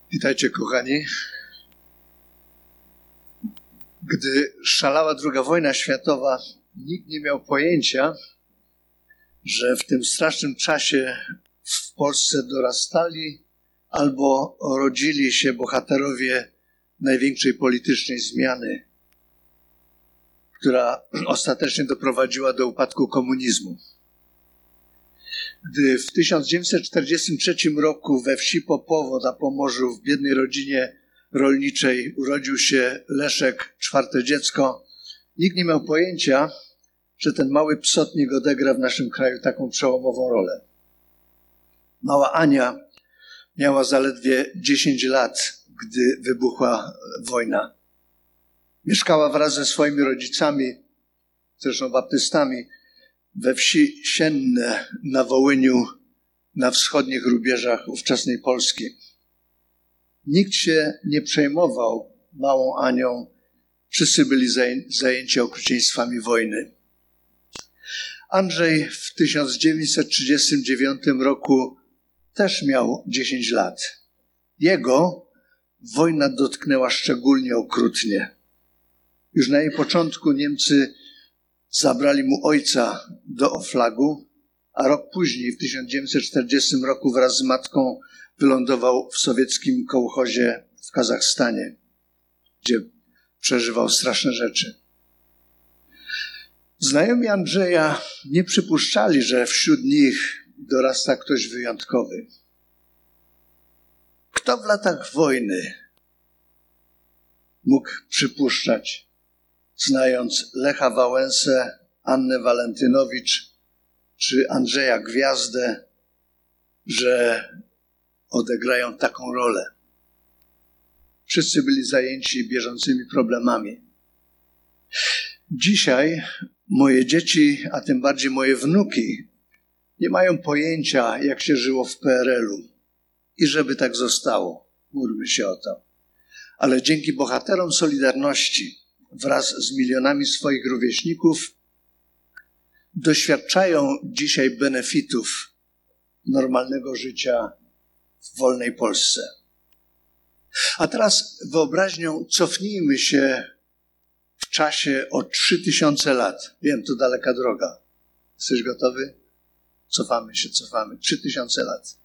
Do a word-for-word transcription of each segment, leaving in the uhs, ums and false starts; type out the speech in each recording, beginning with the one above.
Witajcie, kochani. Gdy szalała druga wojna światowa, nikt nie miał pojęcia, że w tym strasznym czasie w Polsce dorastali albo rodzili się bohaterowie największej politycznej zmiany, która ostatecznie doprowadziła do upadku komunizmu. Gdy w tysiąc dziewięćset czterdziestym trzecim roku we wsi Popowo na Pomorzu w biednej rodzinie rolniczej urodził się Leszek, czwarte dziecko, nikt nie miał pojęcia, że ten mały psotnik odegra w naszym kraju taką przełomową rolę. Mała Ania miała zaledwie dziesięć lat, gdy wybuchła wojna. Mieszkała wraz ze swoimi rodzicami, zresztą baptystami, we wsi Sienne na Wołyniu, na wschodnich rubieżach ówczesnej Polski. Nikt się nie przejmował małą Anią, wszyscy byli zajęci okrucieństwami wojny. Andrzej w tysiąc dziewięćset trzydziestym dziewiątym roku też miał dziesięć lat. Jego wojna dotknęła szczególnie okrutnie. Już na jej początku Niemcy zabrali mu ojca do Oflagu, a rok później, w tysiąc dziewięćset czterdziestym roku wraz z matką wylądował w sowieckim kołchozie w Kazachstanie, gdzie przeżywał straszne rzeczy. Znajomi Andrzeja nie przypuszczali, że wśród nich dorasta ktoś wyjątkowy. Kto w latach wojny mógł przypuszczać, znając Lecha Wałęsę, Annę Walentynowicz czy Andrzeja Gwiazdę, że odegrają taką rolę? Wszyscy byli zajęci bieżącymi problemami. Dzisiaj moje dzieci, a tym bardziej moje wnuki, nie mają pojęcia, jak się żyło w P R L u i żeby tak zostało. Módlmy się o to. Ale dzięki bohaterom Solidarności wraz z milionami swoich rówieśników doświadczają dzisiaj benefitów normalnego życia w wolnej Polsce. A teraz wyobraźnią cofnijmy się w czasie o trzy tysiące lat. Wiem, to daleka droga. Jesteś gotowy? Cofamy się, cofamy. trzy tysiące lat.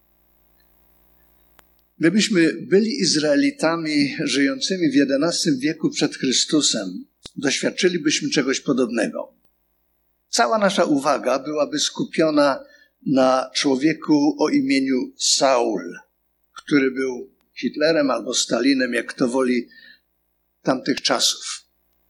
Gdybyśmy byli Izraelitami żyjącymi w jedenastym wieku przed Chrystusem, doświadczylibyśmy czegoś podobnego. Cała nasza uwaga byłaby skupiona na człowieku o imieniu Saul, który był Hitlerem albo Stalinem, jak kto woli, tamtych czasów.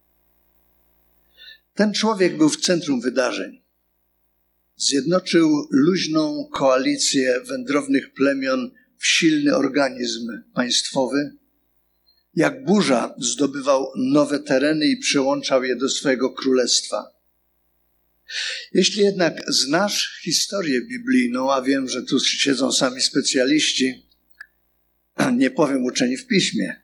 Ten człowiek był w centrum wydarzeń. Zjednoczył luźną koalicję wędrownych plemion w silny organizm państwowy. Jak burza zdobywał nowe tereny i przyłączał je do swojego królestwa. Jeśli jednak znasz historię biblijną, a wiem, że tu siedzą sami specjaliści, nie powiem uczeni w piśmie,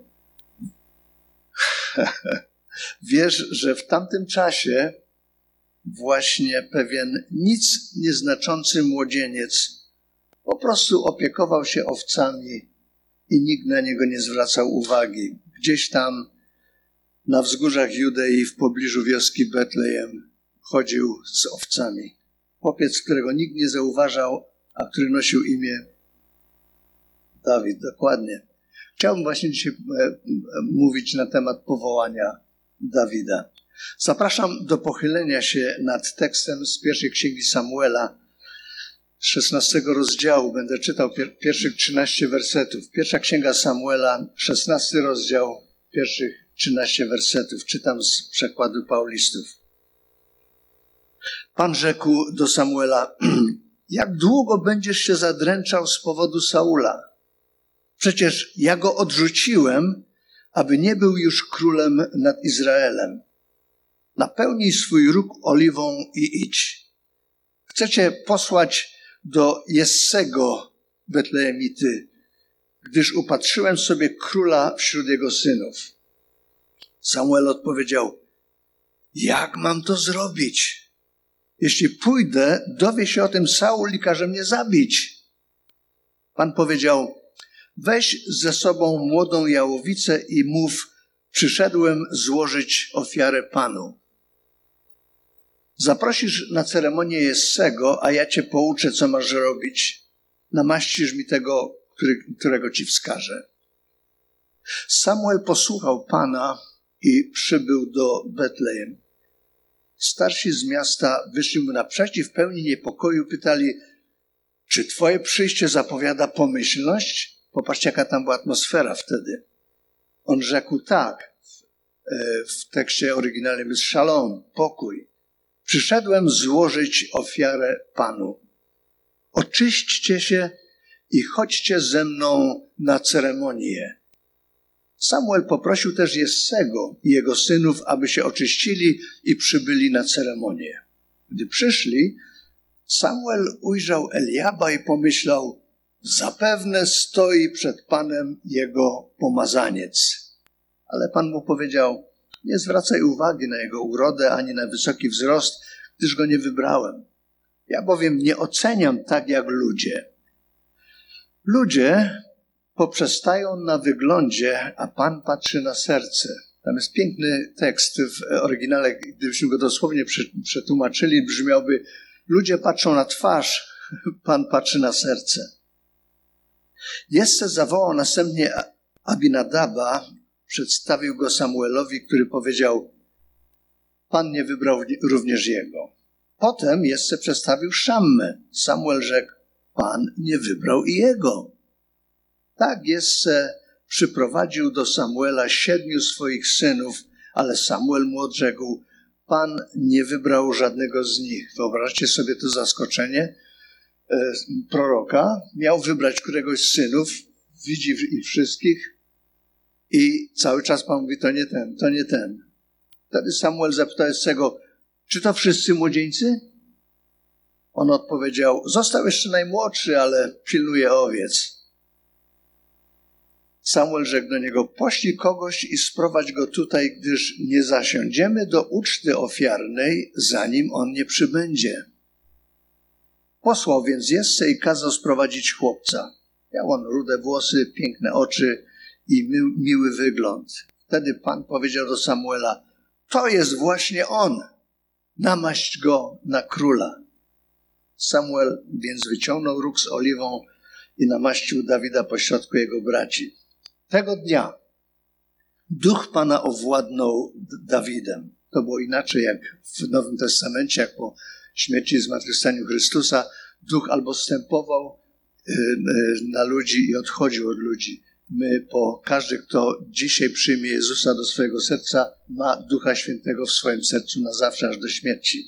wiesz, że w tamtym czasie właśnie pewien nic nieznaczący młodzieniec po prostu opiekował się owcami i nikt na niego nie zwracał uwagi. Gdzieś tam na wzgórzach Judei w pobliżu wioski Betlejem chodził z owcami. Chłopiec, którego nikt nie zauważał, a który nosił imię Dawid, dokładnie. Chciałbym właśnie dzisiaj mówić na temat powołania Dawida. Zapraszam do pochylenia się nad tekstem z pierwszej księgi Samuela, z szesnastego rozdziału. Będę czytał pier- pierwszych trzynaście wersetów. Pierwsza księga Samuela, szesnasty rozdział, pierwszych trzynaście wersetów. Czytam z przekładu Paulistów. Pan rzekł do Samuela: jak długo będziesz się zadręczał z powodu Saula? Przecież ja go odrzuciłem, aby nie był już królem nad Izraelem. Napełnij swój róg oliwą i idź. Chcę cię posłać do Jessego Betlejemity, gdyż upatrzyłem sobie króla wśród jego synów. Samuel odpowiedział: jak mam to zrobić? Jeśli pójdę, dowie się o tym Saul i każe mnie zabić. Pan powiedział: weź ze sobą młodą jałowicę i mów, przyszedłem złożyć ofiarę Panu. Zaprosisz na ceremonię Jessego, a ja cię pouczę, co masz robić. Namaścisz mi tego, który, którego ci wskażę. Samuel posłuchał Pana i przybył do Betlejem. Starsi z miasta wyszli mu naprzeciw, pełni niepokoju, pytali, czy twoje przyjście zapowiada pomyślność? Popatrzcie, jaka tam była atmosfera wtedy. On rzekł tak, w tekście oryginalnym jest szalom, pokój. Przyszedłem złożyć ofiarę Panu. Oczyśćcie się i chodźcie ze mną na ceremonię. Samuel poprosił też Jessego i jego synów, aby się oczyścili i przybyli na ceremonię. Gdy przyszli, Samuel ujrzał Eliaba i pomyślał, zapewne stoi przed Panem jego pomazaniec. Ale Pan mu powiedział, nie zwracaj uwagi na jego urodę ani na wysoki wzrost, gdyż go nie wybrałem. Ja bowiem nie oceniam tak jak ludzie. Ludzie poprzestają na wyglądzie, a Pan patrzy na serce. Tam jest piękny tekst w oryginale, gdybyśmy go dosłownie przetłumaczyli, brzmiałby, ludzie patrzą na twarz, Pan patrzy na serce. Jesse zawołał następnie Abinadaba, przedstawił go Samuelowi, który powiedział, Pan nie wybrał również jego. Potem Jesse przedstawił Szammę. Samuel rzekł, Pan nie wybrał i jego. Tak Jesse przyprowadził do Samuela siedmiu swoich synów, ale Samuel mu odrzekł, Pan nie wybrał żadnego z nich. Wyobraźcie sobie to zaskoczenie e, proroka. Miał wybrać któregoś z synów, widzi ich wszystkich i cały czas Pan mówi, to nie ten, to nie ten. Wtedy Samuel zapytał Jessego, czy to wszyscy młodzieńcy? On odpowiedział, został jeszcze najmłodszy, ale pilnuje owiec. Samuel rzekł do niego, poślij kogoś i sprowadź go tutaj, gdyż nie zasiądziemy do uczty ofiarnej, zanim on nie przybędzie. Posłał więc Jesse i kazał sprowadzić chłopca. Miał on rude włosy, piękne oczy i mi- miły wygląd. Wtedy Pan powiedział do Samuela, to jest właśnie on, namaść go na króla. Samuel więc wyciągnął róg z oliwą i namaścił Dawida pośrodku jego braci. Tego dnia Duch Pana owładnął Dawidem. To było inaczej jak w Nowym Testamencie, jak po śmierci i zmartwychwstaniu Chrystusa. Duch albo zstępował na ludzi i odchodził od ludzi. My, po każdy, kto dzisiaj przyjmie Jezusa do swojego serca, ma Ducha Świętego w swoim sercu na zawsze, aż do śmierci.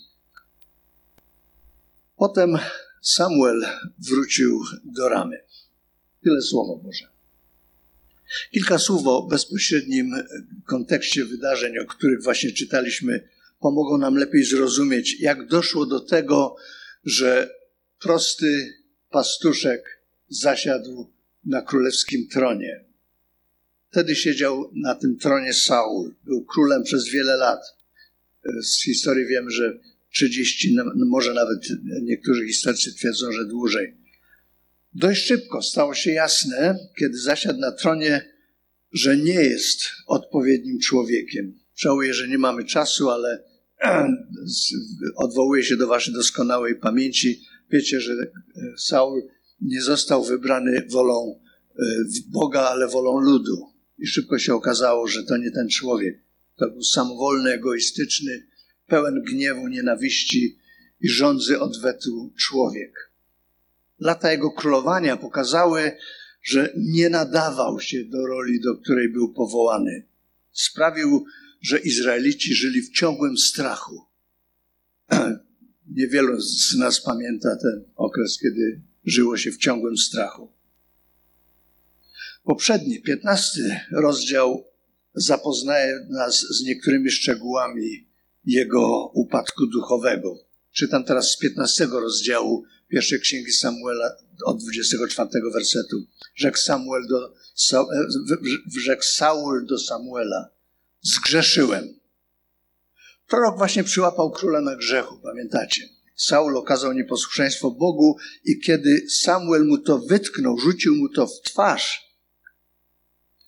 Potem Samuel wrócił do Ramy. Tyle Słowo Boże. Kilka słów o bezpośrednim kontekście wydarzeń, o których właśnie czytaliśmy, pomogą nam lepiej zrozumieć, jak doszło do tego, że prosty pastuszek zasiadł na królewskim tronie. Wtedy siedział na tym tronie Saul. Był królem przez wiele lat. Z historii wiem, że trzydzieści, może nawet niektórzy historycy twierdzą, że dłużej. Dość szybko stało się jasne, kiedy zasiadł na tronie, że nie jest odpowiednim człowiekiem. Żałuję, że nie mamy czasu, ale odwołuję się do waszej doskonałej pamięci. Wiecie, że Saul nie został wybrany wolą Boga, ale wolą ludu. I szybko się okazało, że to nie ten człowiek. To był samowolny, egoistyczny, pełen gniewu, nienawiści i żądzy odwetu człowiek. Lata jego królowania pokazały, że nie nadawał się do roli, do której był powołany. Sprawił, że Izraelici żyli w ciągłym strachu. Niewielu z nas pamięta ten okres, kiedy żyło się w ciągłym strachu. Poprzedni, piętnasty rozdział zapoznaje nas z niektórymi szczegółami jego upadku duchowego. Czytam teraz z piętnastego rozdziału pierwszej księgi Samuela od dwudziestego czwartego wersetu. Rzekł, Samuel do, rzekł Saul do Samuela, zgrzeszyłem. Prorok właśnie przyłapał króla na grzechu, pamiętacie? Saul okazał nieposłuszeństwo Bogu i kiedy Samuel mu to wytknął, rzucił mu to w twarz,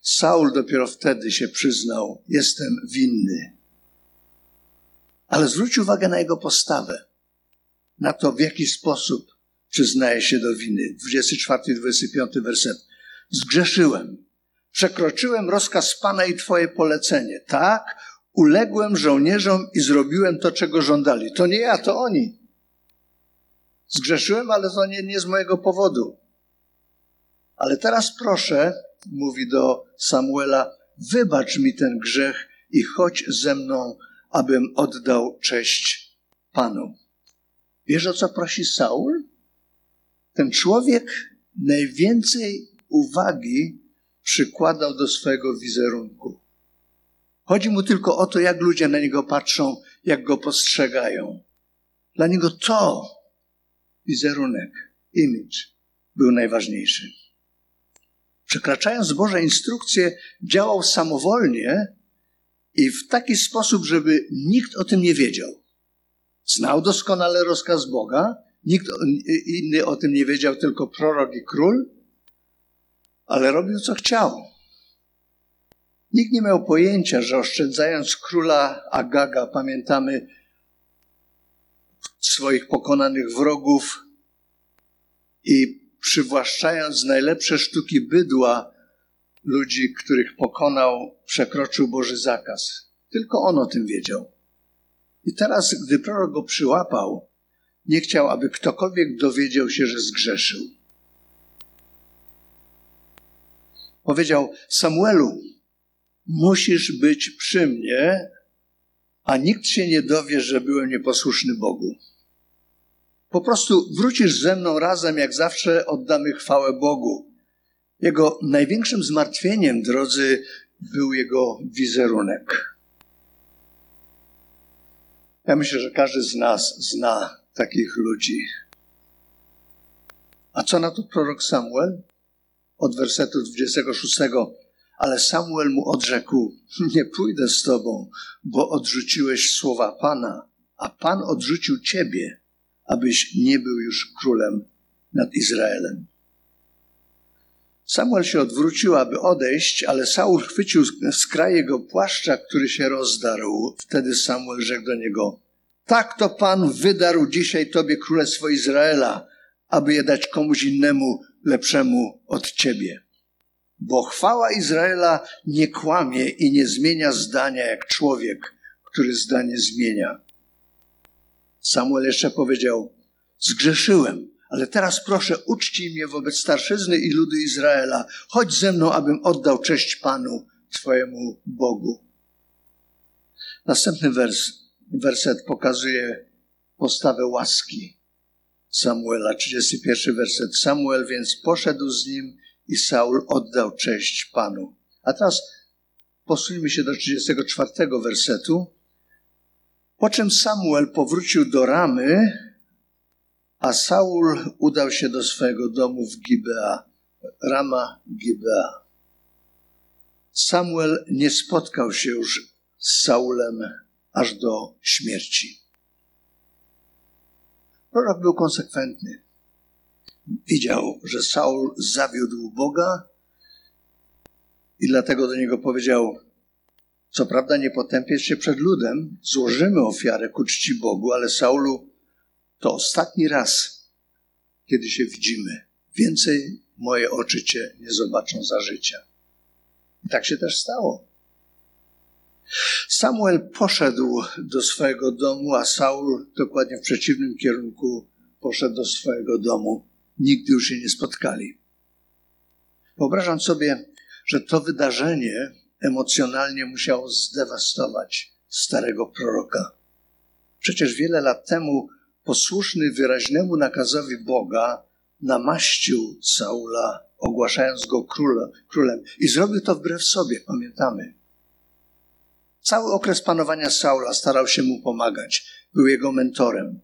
Saul dopiero wtedy się przyznał, jestem winny. Ale zwróć uwagę na jego postawę, na to, w jaki sposób przyznaje się do winy. dwudziesty czwarty i dwudziesty piąty werset. Zgrzeszyłem, przekroczyłem rozkaz Pana i Twoje polecenie. Tak, uległem żołnierzom i zrobiłem to, czego żądali. To nie ja, to oni. Zgrzeszyłem, ale to nie, nie z mojego powodu. Ale teraz proszę, mówi do Samuela, wybacz mi ten grzech i chodź ze mną, abym oddał cześć Panu. Wiesz, o co prosi Saul? Ten człowiek najwięcej uwagi przykładał do swojego wizerunku. Chodzi mu tylko o to, jak ludzie na niego patrzą, jak go postrzegają. Dla niego to, wizerunek, image, był najważniejszy. Przekraczając Boże instrukcje, działał samowolnie i w taki sposób, żeby nikt o tym nie wiedział. Znał doskonale rozkaz Boga, nikt inny o tym nie wiedział, tylko prorok i król, ale robił, co chciał. Nikt nie miał pojęcia, że oszczędzając króla Agaga, pamiętamy swoich pokonanych wrogów i przywłaszczając najlepsze sztuki bydła ludzi, których pokonał, przekroczył Boży zakaz. Tylko on o tym wiedział. I teraz, gdy prorok go przyłapał, nie chciał, aby ktokolwiek dowiedział się, że zgrzeszył. Powiedział, Samuelu, musisz być przy mnie, a nikt się nie dowie, że byłem nieposłuszny Bogu. Po prostu wrócisz ze mną razem, jak zawsze oddamy chwałę Bogu. Jego największym zmartwieniem, drodzy, był jego wizerunek. Ja myślę, że każdy z nas zna takich ludzi. A co na to prorok Samuel? Od wersetu dwudziestego szóstego. Ale Samuel mu odrzekł, nie pójdę z tobą, bo odrzuciłeś słowa Pana, a Pan odrzucił ciebie, abyś nie był już królem nad Izraelem. Samuel się odwrócił, aby odejść, ale Saul chwycił z kraju jego płaszcza, który się rozdarł. Wtedy Samuel rzekł do niego, tak to Pan wydarł dzisiaj tobie królestwo Izraela, aby je dać komuś innemu, lepszemu od ciebie. Bo chwała Izraela nie kłamie i nie zmienia zdania jak człowiek, który zdanie zmienia. Samuel jeszcze powiedział, zgrzeszyłem, ale teraz proszę uczcij mnie wobec starszyzny i ludu Izraela. Chodź ze mną, abym oddał cześć Panu, Twojemu Bogu. Następny wers, werset pokazuje postawę łaski Samuela. trzydziesty pierwszy werset. Samuel więc poszedł z nim i Saul oddał cześć Panu. A teraz posuńmy się do trzydziestego czwartego wersetu. Po czym Samuel powrócił do Ramy, a Saul udał się do swojego domu w Gibea. Rama, Gibea. Samuel nie spotkał się już z Saulem aż do śmierci. Prorok był konsekwentny. Widział, że Saul zawiódł Boga i dlatego do niego powiedział, co prawda nie potępiesz się przed ludem, złożymy ofiarę ku czci Bogu, ale Saulu, to ostatni raz, kiedy się widzimy. Więcej moje oczy cię nie zobaczą za życia. I tak się też stało. Samuel poszedł do swojego domu, a Saul dokładnie w przeciwnym kierunku poszedł do swojego domu. Nigdy już się nie spotkali. Wyobrażam sobie, że to wydarzenie emocjonalnie musiało zdewastować starego proroka. Przecież wiele lat temu posłuszny wyraźnemu nakazowi Boga namaścił Saula, ogłaszając go króle, królem. I zrobił to wbrew sobie, pamiętamy. Cały okres panowania Saula starał się mu pomagać. Był jego mentorem.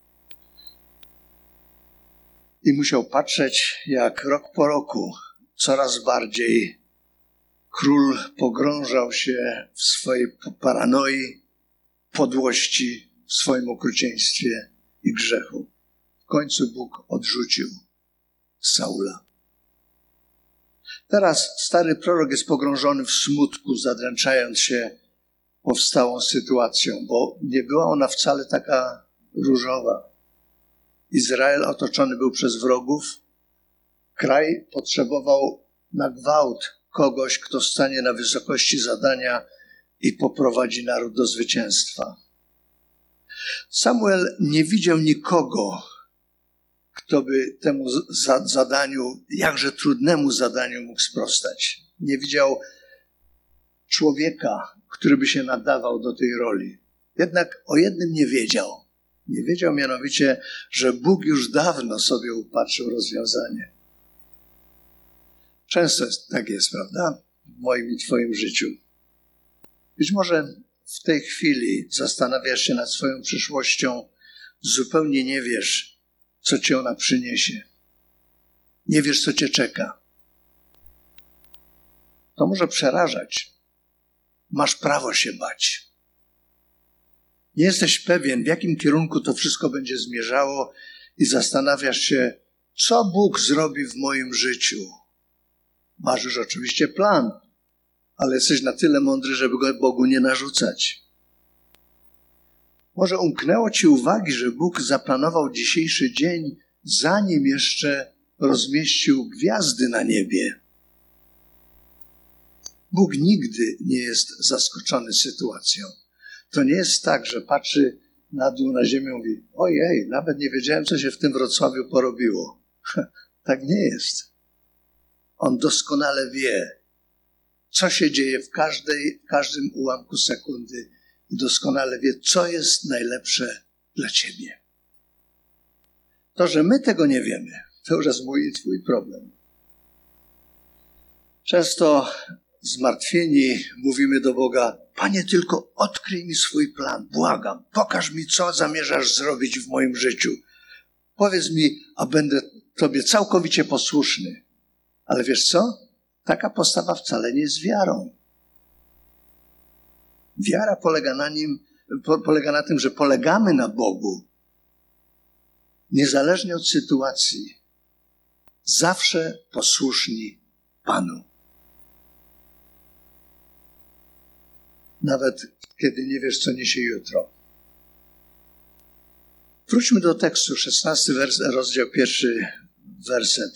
I musiał patrzeć, jak rok po roku coraz bardziej król pogrążał się w swojej paranoi, podłości, w swoim okrucieństwie i grzechu. W końcu Bóg odrzucił Saula. Teraz stary prorok jest pogrążony w smutku, zadręczając się powstałą sytuacją, bo nie była ona wcale taka różowa. Izrael otoczony był przez wrogów. Kraj potrzebował na gwałt kogoś, kto stanie na wysokości zadania i poprowadzi naród do zwycięstwa. Samuel nie widział nikogo, kto by temu za- zadaniu, jakże trudnemu zadaniu mógł sprostać. Nie widział człowieka, który by się nadawał do tej roli. Jednak o jednym nie wiedział. Nie wiedział mianowicie, że Bóg już dawno sobie upatrzył rozwiązanie. Często tak jest, prawda? W moim i twoim życiu. Być może w tej chwili zastanawiasz się nad swoją przyszłością, zupełnie nie wiesz, co ci ona przyniesie. Nie wiesz, co cię czeka. To może przerażać. Masz prawo się bać. Nie jesteś pewien, w jakim kierunku to wszystko będzie zmierzało i zastanawiasz się, co Bóg zrobi w moim życiu. Masz już oczywiście plan, ale jesteś na tyle mądry, żeby go Bogu nie narzucać. Może umknęło ci uwagi, że Bóg zaplanował dzisiejszy dzień, zanim jeszcze rozmieścił gwiazdy na niebie. Bóg nigdy nie jest zaskoczony sytuacją. To nie jest tak, że patrzy na dół, na ziemię i mówi: ojej, nawet nie wiedziałem, co się w tym Wrocławiu porobiło. Tak nie jest. On doskonale wie, co się dzieje w, każdej, w każdym ułamku sekundy i doskonale wie, co jest najlepsze dla ciebie. To, że my tego nie wiemy, to już jest mój i twój problem. Często zmartwieni mówimy do Boga: Panie, tylko odkryj mi swój plan, błagam, pokaż mi, co zamierzasz zrobić w moim życiu. Powiedz mi, a będę Tobie całkowicie posłuszny. Ale wiesz co? Taka postawa wcale nie jest wiarą. Wiara polega na nim, po, polega na tym, że polegamy na Bogu, niezależnie od sytuacji, zawsze posłuszni Panu. Nawet kiedy nie wiesz, co niesie jutro. Wróćmy do tekstu, szesnasty wers, rozdział pierwszy, werset.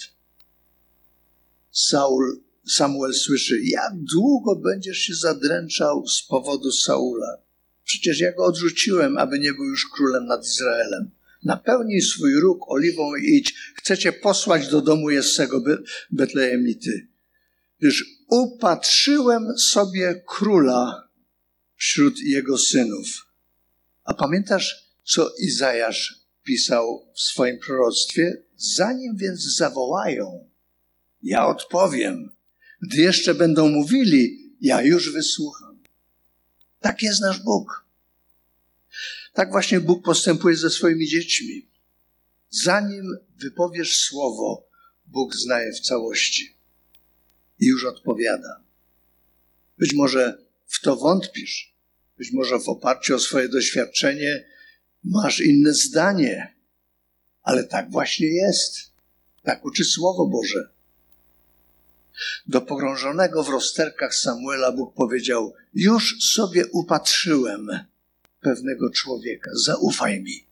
Saul, Samuel słyszy: jak długo będziesz się zadręczał z powodu Saula? Przecież ja go odrzuciłem, aby nie był już królem nad Izraelem. Napełnij swój róg oliwą i idź. Chcę cię posłać do domu Jessego Betlejemity. Gdyż upatrzyłem sobie króla wśród jego synów. A pamiętasz, co Izajasz pisał w swoim proroctwie? Zanim więc zawołają, ja odpowiem. Gdy jeszcze będą mówili, ja już wysłucham. Tak jest nasz Bóg. Tak właśnie Bóg postępuje ze swoimi dziećmi. Zanim wypowiesz słowo, Bóg zna je w całości i już odpowiada. Być może w to wątpisz. Być może w oparciu o swoje doświadczenie masz inne zdanie. Ale tak właśnie jest. Tak uczy Słowo Boże. Do pogrążonego w rozterkach Samuela Bóg powiedział: już sobie upatrzyłem pewnego człowieka. Zaufaj mi.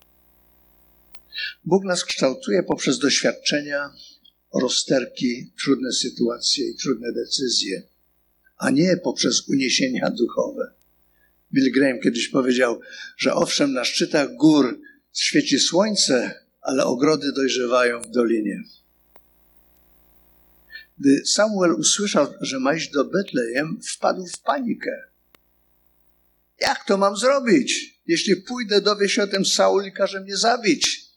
Bóg nas kształtuje poprzez doświadczenia, rozterki, trudne sytuacje i trudne decyzje, a nie poprzez uniesienia duchowe. Bill Graham kiedyś powiedział, że owszem, na szczytach gór świeci słońce, ale ogrody dojrzewają w dolinie. Gdy Samuel usłyszał, że ma iść do Betlejem, wpadł w panikę. Jak to mam zrobić? Jeśli pójdę, dowie się o tym Saul i każe mnie zabić.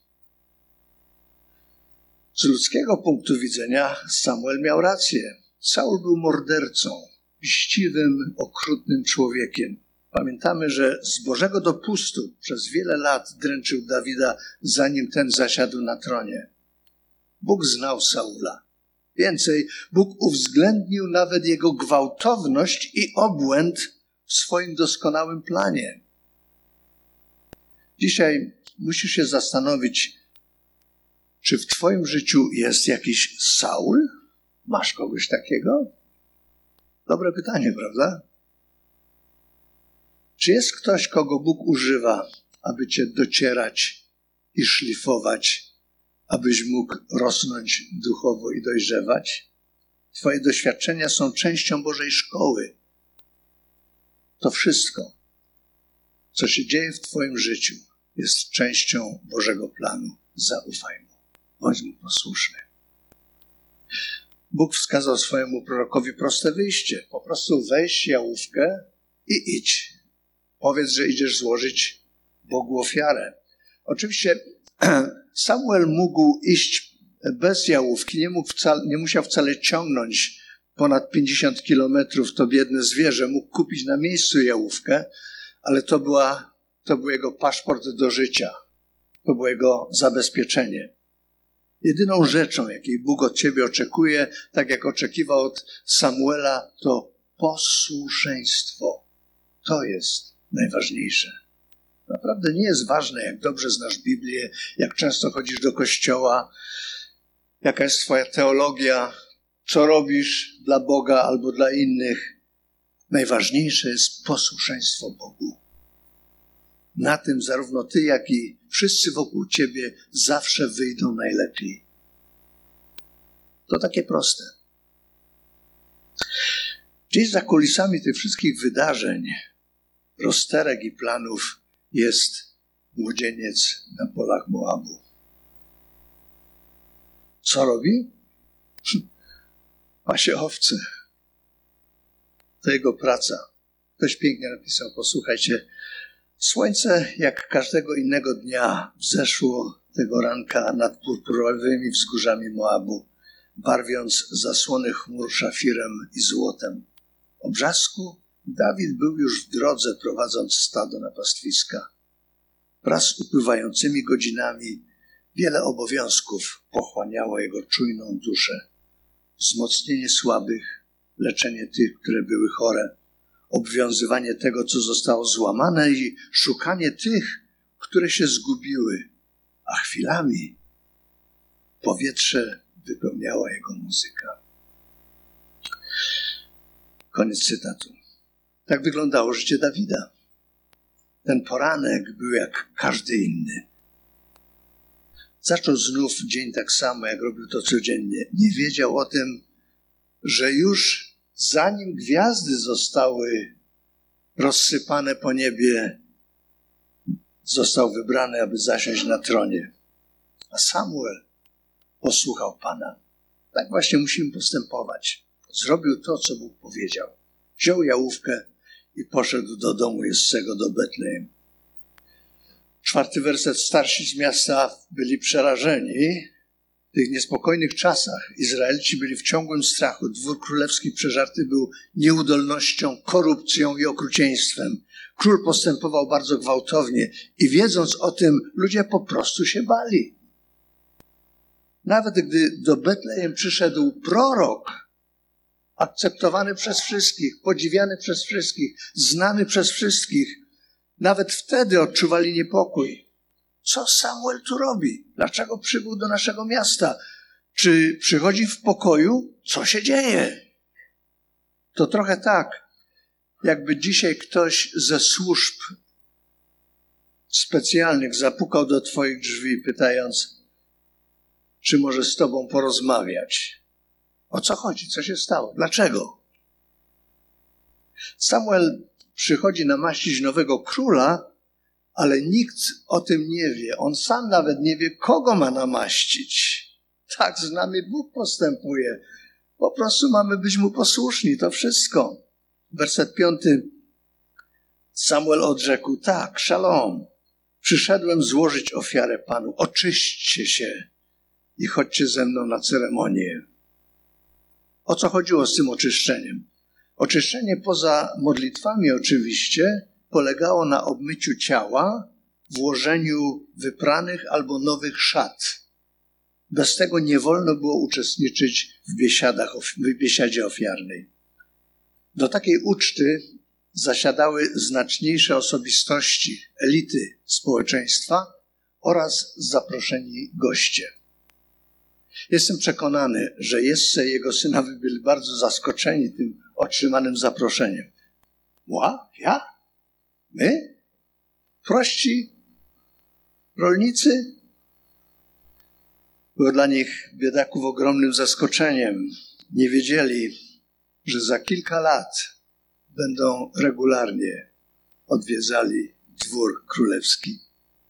Z ludzkiego punktu widzenia Samuel miał rację. Saul był mordercą, mściwym, okrutnym człowiekiem. Pamiętamy, że z Bożego dopustu przez wiele lat dręczył Dawida, zanim ten zasiadł na tronie. Bóg znał Saula. Więcej, Bóg uwzględnił nawet jego gwałtowność i obłęd w swoim doskonałym planie. Dzisiaj musisz się zastanowić, czy w twoim życiu jest jakiś Saul? Masz kogoś takiego? Dobre pytanie, prawda? Czy jest ktoś, kogo Bóg używa, aby cię docierać i szlifować, abyś mógł rosnąć duchowo i dojrzewać? Twoje doświadczenia są częścią Bożej szkoły. To wszystko, co się dzieje w twoim życiu, jest częścią Bożego planu. Zaufaj mu. Bądź mu posłuszny. Bóg wskazał swojemu prorokowi proste wyjście. Po prostu weź jałówkę i idź. Powiedz, że idziesz złożyć Bogu ofiarę. Oczywiście Samuel mógł iść bez jałówki, nie, mógł wcale, nie musiał wcale ciągnąć ponad pięćdziesiąt kilometrów to biedne zwierzę. Mógł kupić na miejscu jałówkę, ale to, była, to był jego paszport do życia. To było jego zabezpieczenie. Jedyną rzeczą, jakiej Bóg od ciebie oczekuje, tak jak oczekiwał od Samuela, to posłuszeństwo. To jest najważniejsze. Naprawdę nie jest ważne, jak dobrze znasz Biblię, jak często chodzisz do kościoła, jaka jest twoja teologia, co robisz dla Boga albo dla innych. Najważniejsze jest posłuszeństwo Bogu. Na tym zarówno ty, jak i wszyscy wokół ciebie zawsze wyjdą najlepiej. To takie proste. Gdzieś za kulisami tych wszystkich wydarzeń, rozterek i planów jest młodzieniec na polach Moabu. Co robi? Pasie owce. To jego praca. Ktoś pięknie napisał, posłuchajcie, słońce jak każdego innego dnia wzeszło tego ranka nad purpurowymi wzgórzami Moabu, barwiąc zasłony chmur szafirem i złotem. O brzasku Dawid był już w drodze, prowadząc stado na pastwiska. Wraz z upływającymi godzinami wiele obowiązków pochłaniało jego czujną duszę. Wzmocnienie słabych, leczenie tych, które były chore, obwiązywanie tego, co zostało złamane i szukanie tych, które się zgubiły, a chwilami powietrze wypełniała jego muzyka. Koniec cytatu. Tak wyglądało życie Dawida. Ten poranek był jak każdy inny. Zaczął znów dzień tak samo, jak robił to codziennie. Nie wiedział o tym, że już zanim gwiazdy zostały rozsypane po niebie, został wybrany, aby zasiąść na tronie. A Samuel posłuchał Pana. Tak właśnie musimy postępować. Zrobił to, co Bóg powiedział. Wziął jałówkę i poszedł do domu Jessego, do Betlejem. Czwarty werset. Starsi z miasta byli przerażeni. W tych niespokojnych czasach Izraelici byli w ciągłym strachu. Dwór królewski przeżarty był nieudolnością, korupcją i okrucieństwem. Król postępował bardzo gwałtownie i wiedząc o tym, ludzie po prostu się bali. Nawet gdy do Betlejem przyszedł prorok, akceptowany przez wszystkich, podziwiany przez wszystkich, znany przez wszystkich, nawet wtedy odczuwali niepokój. Co Samuel tu robi? Dlaczego przybył do naszego miasta? Czy przychodzi w pokoju? Co się dzieje? To trochę tak, jakby dzisiaj ktoś ze służb specjalnych zapukał do twoich drzwi, pytając, czy może z tobą porozmawiać? O co chodzi? Co się stało? Dlaczego? Samuel przychodzi namaścić nowego króla, ale nikt o tym nie wie. On sam nawet nie wie, kogo ma namaścić. Tak z nami Bóg postępuje. Po prostu mamy być mu posłuszni. To wszystko. Werset piąty. Samuel odrzekł, tak, szalom. Przyszedłem złożyć ofiarę Panu. Oczyśćcie się i chodźcie ze mną na ceremonię. O co chodziło z tym oczyszczeniem? Oczyszczenie poza modlitwami oczywiście polegało na obmyciu ciała, włożeniu wypranych albo nowych szat. Bez tego nie wolno było uczestniczyć w biesiadach, w biesiadzie ofiarnej. Do takiej uczty zasiadały znaczniejsze osobistości, elity społeczeństwa oraz zaproszeni goście. Jestem przekonany, że Jesse i jego synowie byli bardzo zaskoczeni tym otrzymanym zaproszeniem. Ła? Ja? My? Prości rolnicy? Było dla nich, biedaków, ogromnym zaskoczeniem. Nie wiedzieli, że za kilka lat będą regularnie odwiedzali dwór królewski.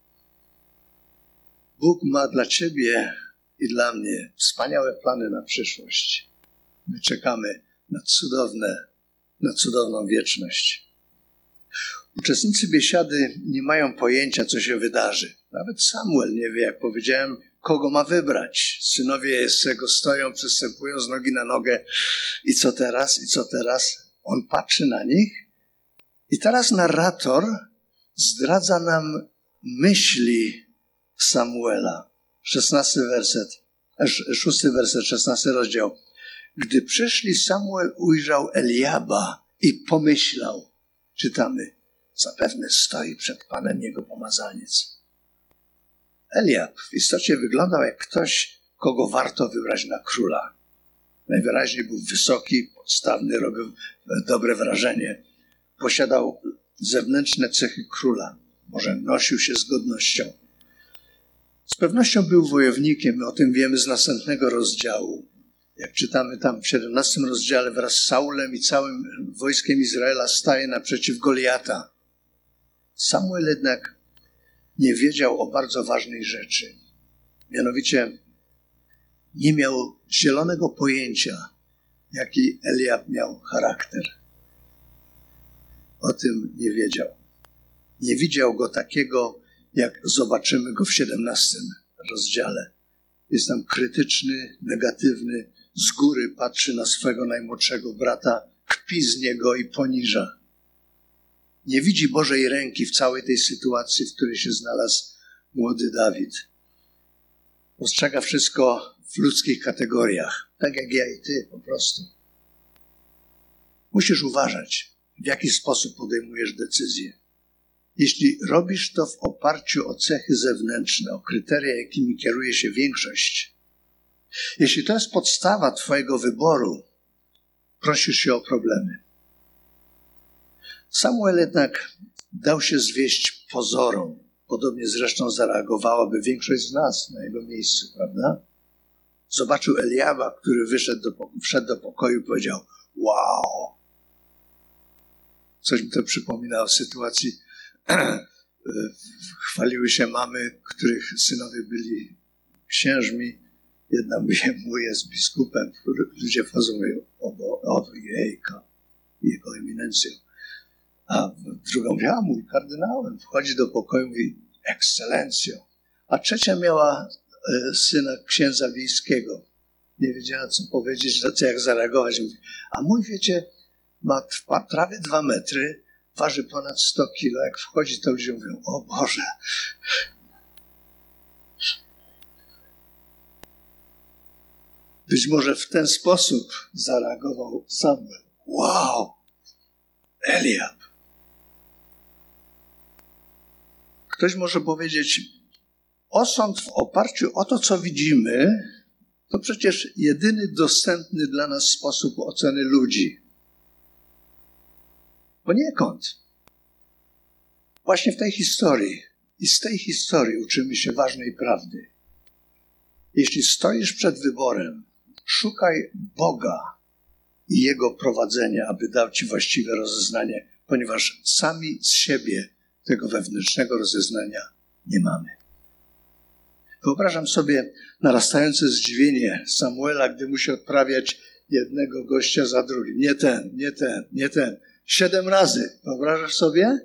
Bóg ma dla ciebie i dla mnie wspaniałe plany na przyszłość. My czekamy na cudowne, na cudowną wieczność. Uczestnicy biesiady nie mają pojęcia, co się wydarzy. Nawet Samuel nie wie, jak powiedziałem, kogo ma wybrać. Synowie Jessego stoją, przystępują z nogi na nogę. I co teraz? I co teraz? On patrzy na nich. I teraz narrator zdradza nam myśli Samuela. Szesnasty werset, szósty werset, szesnasty rozdział. Gdy przyszli, Samuel ujrzał Eliaba i pomyślał, czytamy, zapewne stoi przed Panem jego pomazaniec. Eliab w istocie wyglądał jak ktoś, kogo warto wybrać na króla. Najwyraźniej był wysoki, podstawny, robił dobre wrażenie. Posiadał zewnętrzne cechy króla. Może nosił się z godnością. Z pewnością był wojownikiem, my o tym wiemy z następnego rozdziału. Jak czytamy tam w siedemnastym rozdziale, wraz z Saulem i całym wojskiem Izraela staje naprzeciw Goliata. Samuel jednak nie wiedział o bardzo ważnej rzeczy. Mianowicie nie miał zielonego pojęcia, jaki Eliab miał charakter. O tym nie wiedział. Nie widział go takiego, jak zobaczymy go w siedemnastym rozdziale. Jest tam krytyczny, negatywny, z góry patrzy na swego najmłodszego brata, kpi z niego i poniża. Nie widzi Bożej ręki w całej tej sytuacji, w której się znalazł młody Dawid. Postrzega wszystko w ludzkich kategoriach, tak jak ja i ty po prostu. Musisz uważać, w jaki sposób podejmujesz decyzje. Jeśli robisz to w oparciu o cechy zewnętrzne, o kryteria, jakimi kieruje się większość, jeśli to jest podstawa twojego wyboru, prosisz się o problemy. Samuel jednak dał się zwieść pozorom. Podobnie zresztą zareagowałaby większość z nas na jego miejscu, prawda? Zobaczył Eliaba, który wyszedł do, wszedł do pokoju i powiedział: wow! Coś mi to przypomina o sytuacji. Chwaliły się mamy, których synowie byli księżmi. Jedna mówi, mój jest biskupem. Ludzie wchodzą i mówią: o, o jejka, jego eminencją. A druga mówi: a mój kardynałem. Wchodzi do pokoju i mówi: ekscelencjo. A trzecia miała e, syna księdza wiejskiego. Nie wiedziała, co powiedzieć, co jak zareagować. Mówi: a mój, wiecie, ma prawie dwa metry, waży ponad sto kilo. Jak wchodzi, to ludzie mówią: o Boże. Być może w ten sposób zareagował Samuel. Wow! Eliab. Ktoś może powiedzieć: osąd w oparciu o to, co widzimy, to przecież jedyny dostępny dla nas sposób oceny ludzi. Poniekąd. Właśnie w tej historii i z tej historii uczymy się ważnej prawdy. Jeśli stoisz przed wyborem, szukaj Boga i Jego prowadzenia, aby dał ci właściwe rozeznanie, ponieważ sami z siebie tego wewnętrznego rozeznania nie mamy. Wyobrażam sobie narastające zdziwienie Samuela, gdy musi odprawiać jednego gościa za drugim. Nie ten, nie ten, nie ten. Siedem razy. Wyobrażasz sobie?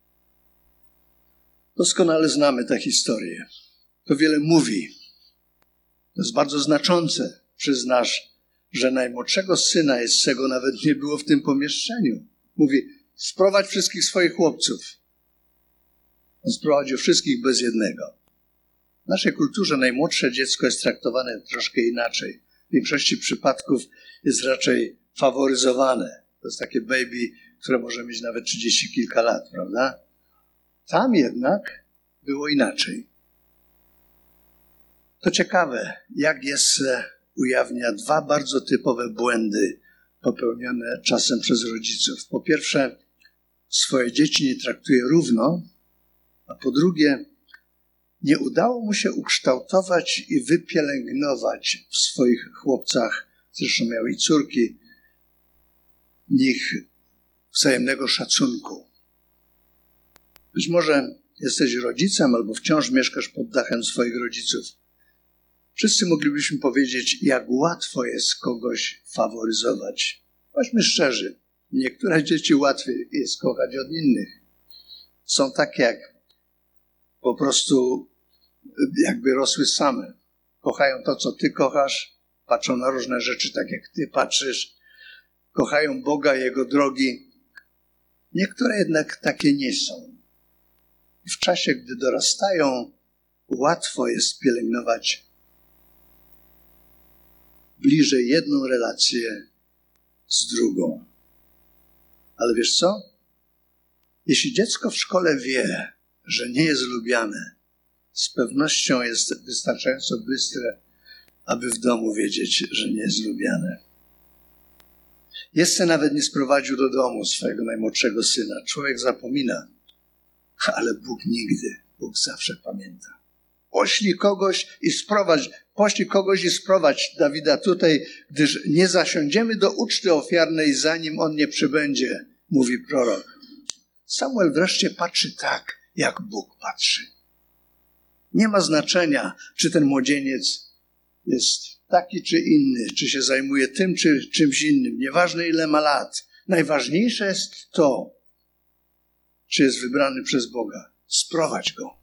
Doskonale znamy tę historię. To wiele mówi. To jest bardzo znaczące. Przyznasz, że najmłodszego syna Jessego nawet nie było w tym pomieszczeniu. Mówi: sprowadź wszystkich swoich chłopców. On sprowadził wszystkich bez jednego. W naszej kulturze najmłodsze dziecko jest traktowane troszkę inaczej. W większości przypadków jest raczej faworyzowane. To jest takie baby, które może mieć nawet trzydzieści kilka lat, prawda? Tam jednak było inaczej. To ciekawe, jak Jesse ujawnia dwa bardzo typowe błędy popełnione czasem przez rodziców. Po pierwsze, swoje dzieci nie traktuje równo, a po drugie, nie udało mu się ukształtować i wypielęgnować w swoich chłopcach, zresztą miał i córki, nich wzajemnego szacunku. Być może jesteś rodzicem albo wciąż mieszkasz pod dachem swoich rodziców. Wszyscy moglibyśmy powiedzieć, jak łatwo jest kogoś faworyzować. Bądźmy szczerzy, niektóre dzieci łatwiej jest kochać od innych. Są takie, jak po prostu jakby rosły same. Kochają to, co ty kochasz, patrzą na różne rzeczy tak, jak ty patrzysz. Kochają Boga i Jego drogi. Niektóre jednak takie nie są. W czasie, gdy dorastają, łatwo jest pielęgnować bliżej jedną relację z drugą. Ale wiesz co? Jeśli dziecko w szkole wie, że nie jest lubiane, z pewnością jest wystarczająco bystre, aby w domu wiedzieć, że nie jest lubiane. Jeszcze nawet nie sprowadził do domu swojego najmłodszego syna. Człowiek zapomina, ale Bóg nigdy, Bóg zawsze pamięta. Poślij kogoś i sprowadź, poślij kogoś i sprowadź Dawida tutaj, gdyż nie zasiądziemy do uczty ofiarnej, zanim on nie przybędzie, mówi prorok. Samuel wreszcie patrzy tak, jak Bóg patrzy. Nie ma znaczenia, czy ten młodzieniec jest taki czy inny, czy się zajmuje tym czy czymś innym. Nieważne, ile ma lat. Najważniejsze jest to, czy jest wybrany przez Boga. Sprowadź go.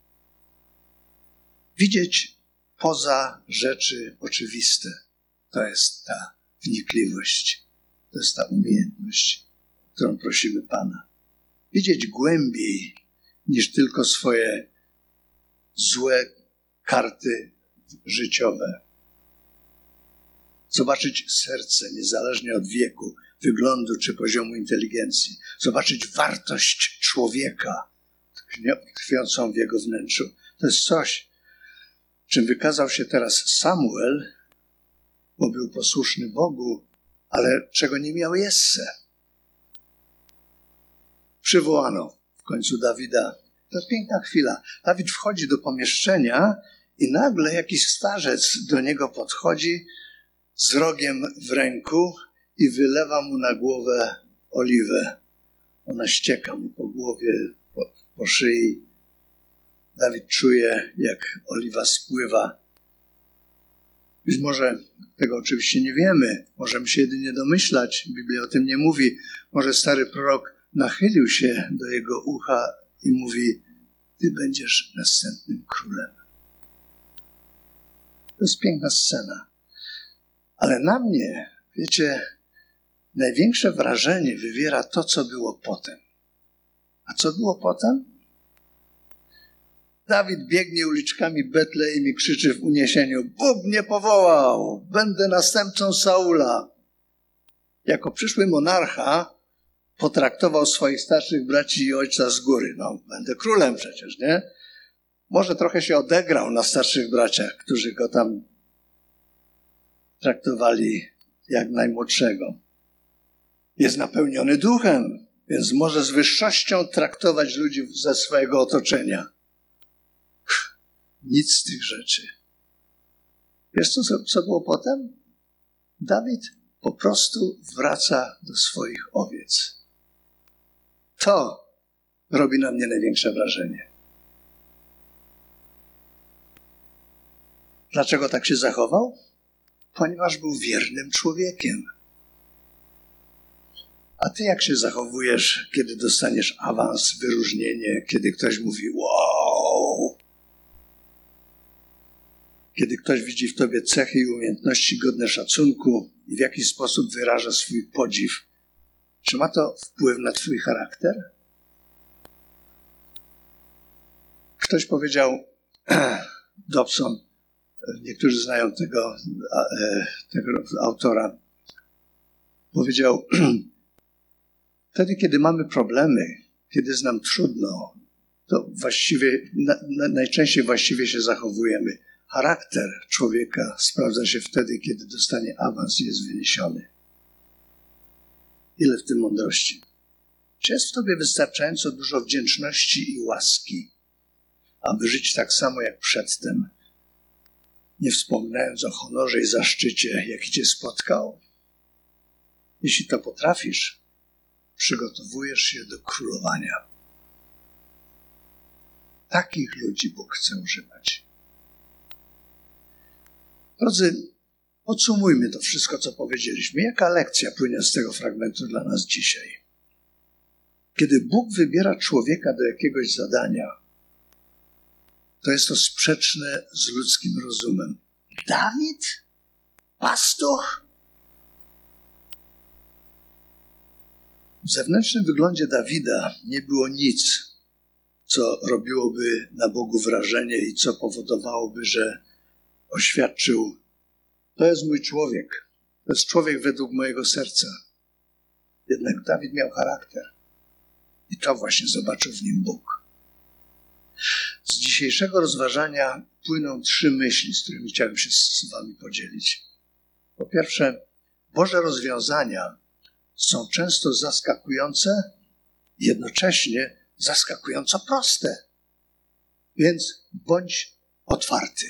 Widzieć poza rzeczy oczywiste. To jest ta wnikliwość. To jest ta umiejętność, którą prosimy Pana. Widzieć głębiej niż tylko swoje złe karty życiowe. Zobaczyć serce, niezależnie od wieku, wyglądu czy poziomu inteligencji. Zobaczyć wartość człowieka tkwiącą w jego wnętrzu. To jest coś, czym wykazał się teraz Samuel, bo był posłuszny Bogu, ale czego nie miał Jesse. Przywołano w końcu Dawida. To piękna chwila. Dawid wchodzi do pomieszczenia i nagle jakiś starzec do niego podchodzi z rogiem w ręku i wylewa mu na głowę oliwę. Ona ścieka mu po głowie, po, po szyi. Dawid czuje, jak oliwa spływa. Być może tego oczywiście nie wiemy. Możemy się jedynie domyślać. Biblia o tym nie mówi. Może stary prorok nachylił się do jego ucha i mówi: ty będziesz następnym królem. To jest piękna scena. Ale na mnie, wiecie, największe wrażenie wywiera to, co było potem. A co było potem? Dawid biegnie uliczkami Betlejem i krzyczy w uniesieniu: Bóg mnie powołał, będę następcą Saula. Jako przyszły monarcha potraktował swoich starszych braci i ojca z góry. No, będę królem przecież, nie? Może trochę się odegrał na starszych braciach, którzy go tam traktowali jak najmłodszego. Jest napełniony duchem, więc może z wyższością traktować ludzi ze swojego otoczenia. Nic z tych rzeczy. Wiesz co, co było potem? Dawid po prostu wraca do swoich owiec. To robi na mnie największe wrażenie. Dlaczego tak się zachował? Ponieważ był wiernym człowiekiem. A ty jak się zachowujesz, kiedy dostaniesz awans, wyróżnienie, kiedy ktoś mówi wow? Kiedy ktoś widzi w tobie cechy i umiejętności godne szacunku i w jakiś sposób wyraża swój podziw, czy ma to wpływ na twój charakter? Ktoś powiedział, Dobson, niektórzy znają tego, tego autora, powiedział, wtedy, kiedy mamy problemy, kiedy jest nam trudno, to właściwie, na, na, najczęściej właściwie się zachowujemy, charakter człowieka sprawdza się wtedy, kiedy dostanie awans i jest wyniesiony. Ile w tym mądrości? Czy jest w tobie wystarczająco dużo wdzięczności i łaski, aby żyć tak samo jak przedtem, nie wspominając o honorze i zaszczycie, jaki cię spotkał? Jeśli to potrafisz, przygotowujesz się do królowania. Takich ludzi Bóg chce używać. Drodzy, podsumujmy to wszystko, co powiedzieliśmy. Jaka lekcja płynie z tego fragmentu dla nas dzisiaj? Kiedy Bóg wybiera człowieka do jakiegoś zadania, to jest to sprzeczne z ludzkim rozumem. Dawid? Pastuch? W zewnętrznym wyglądzie Dawida nie było nic, co robiłoby na Bogu wrażenie i co powodowałoby, że oświadczył: to jest mój człowiek, to jest człowiek według mojego serca. Jednak Dawid miał charakter i to właśnie zobaczył w nim Bóg. Z dzisiejszego rozważania płyną trzy myśli, z którymi chciałem się z wami podzielić. Po pierwsze, Boże rozwiązania są często zaskakujące i jednocześnie zaskakująco proste. Więc bądź otwarty.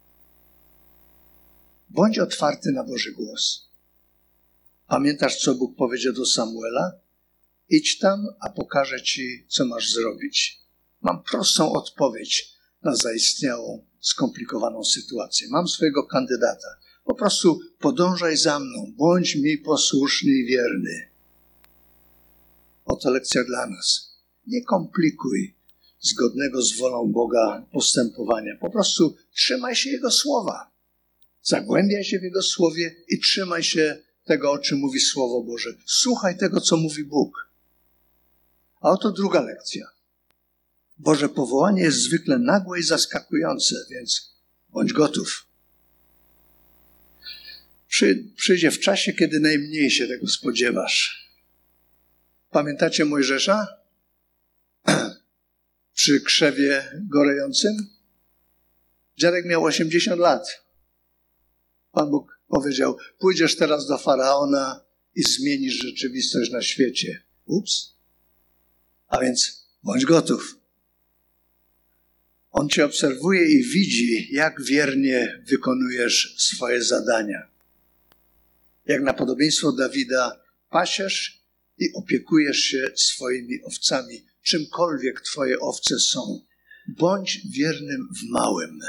Bądź otwarty na Boży głos. Pamiętasz, co Bóg powiedział do Samuela? Idź tam, a pokażę ci, co masz zrobić. Mam prostą odpowiedź na zaistniałą, skomplikowaną sytuację. Mam swojego kandydata. Po prostu podążaj za mną. Bądź mi posłuszny i wierny. Oto lekcja dla nas. Nie komplikuj zgodnego z wolą Boga postępowania. Po prostu trzymaj się Jego słowa. Zagłębiaj się w Jego słowie i trzymaj się tego, o czym mówi Słowo Boże. Słuchaj tego, co mówi Bóg. A oto druga lekcja. Boże powołanie jest zwykle nagłe i zaskakujące, więc bądź gotów. Przy, przyjdzie w czasie, kiedy najmniej się tego spodziewasz. Pamiętacie Mojżesza? Przy krzewie gorejącym? Dziadek miał osiemdziesiąt lat. Pan Bóg powiedział: pójdziesz teraz do Faraona i zmienisz rzeczywistość na świecie. Ups. A więc bądź gotów. On cię obserwuje i widzi, jak wiernie wykonujesz swoje zadania. Jak na podobieństwo Dawida pasiesz i opiekujesz się swoimi owcami, czymkolwiek twoje owce są. Bądź wiernym w małym.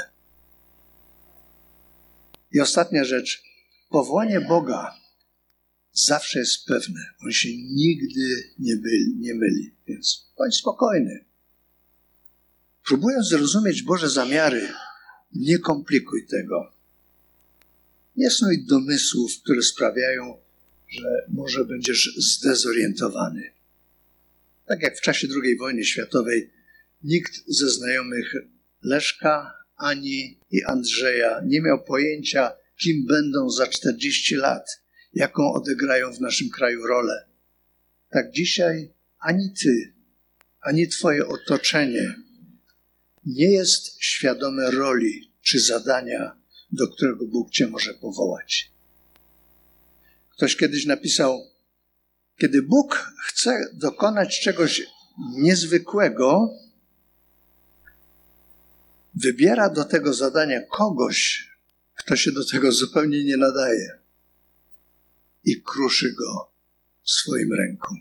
I ostatnia rzecz. Powołanie Boga zawsze jest pewne. On się nigdy nie myli, nie myli. Więc bądź spokojny. Próbując zrozumieć Boże zamiary, nie komplikuj tego. Nie snuj domysłów, które sprawiają, że może będziesz zdezorientowany. Tak jak w czasie drugiej wojny światowej nikt ze znajomych Leszka, Ani i Andrzeja nie miał pojęcia, kim będą za czterdzieści lat, jaką odegrają w naszym kraju rolę. Tak dzisiaj ani ty, ani twoje otoczenie nie jest świadome roli czy zadania, do którego Bóg cię może powołać. Ktoś kiedyś napisał: kiedy Bóg chce dokonać czegoś niezwykłego, wybiera do tego zadania kogoś, kto się do tego zupełnie nie nadaje i kruszy go w swoim ręku.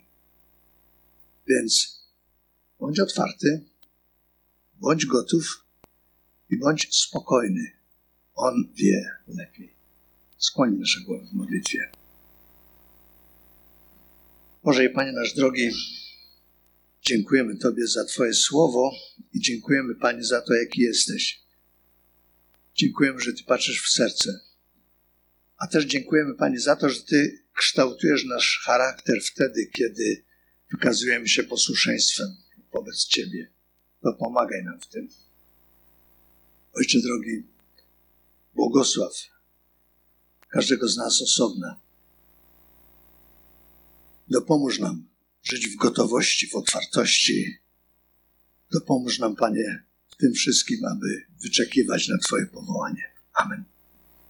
Więc bądź otwarty, bądź gotów i bądź spokojny. On wie lepiej. Skłoń nasze głowy w modlitwie. Boże i Panie nasz drogi, dziękujemy Tobie za Twoje słowo i dziękujemy, Panie, za to, jaki jesteś. Dziękujemy, że Ty patrzysz w serce. A też dziękujemy, Panie, za to, że Ty kształtujesz nasz charakter wtedy, kiedy wykazujemy się posłuszeństwem wobec Ciebie. To pomagaj nam w tym. Ojcze drogi, błogosław każdego z nas osobna. Dopomóż nam żyć w gotowości, w otwartości. Dopomóż nam, Panie, w tym wszystkim, aby wyczekiwać na Twoje powołanie. Amen.